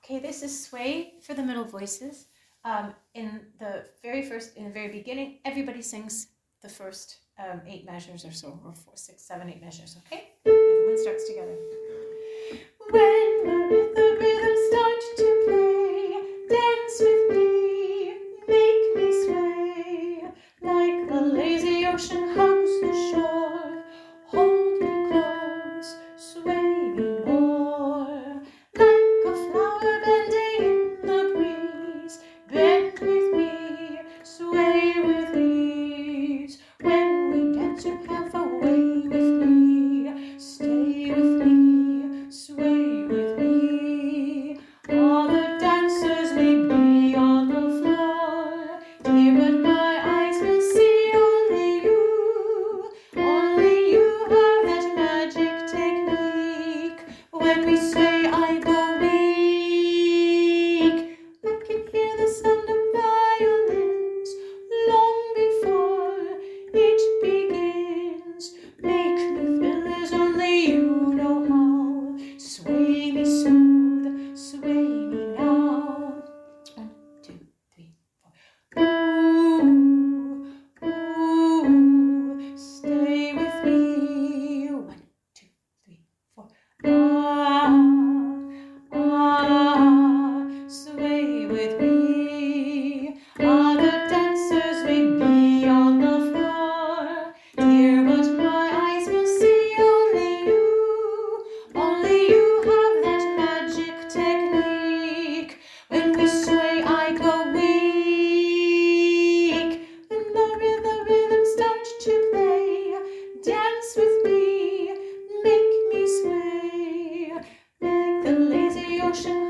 Okay, this is sway for the middle voices. In the very beginning, everybody sings the first 8 measures or so, or 4, 6, 7, 8 measures, okay? Everyone starts together. When the rhythm starts to play, dance with me, make me sway, like the lazy ocean hugs the shore. Hold me close, sway me more, like a flower bending in the breeze. Bend with me, sway with ease. When we dance, you have a way with me. Stay with me, sway with me. All the dancers may be on the floor, dear, but my eyes will see only you. Only you have that magic technique. When we sway, I go weak. I can hear the sound of violins long before it begins. Make me feel as only you know how. Sway me, soothe, sway me now. 1, 2, 3, 4. Ooh, ooh, stay with me. 1, 2, 3, 4. Sway with me. Other dancers may be on the floor, dear, but my eyes will see only you. Only you have that magic technique. When we sway, I go weak. When the rhythm starts to play, dance with me, make me sway, like the lazy ocean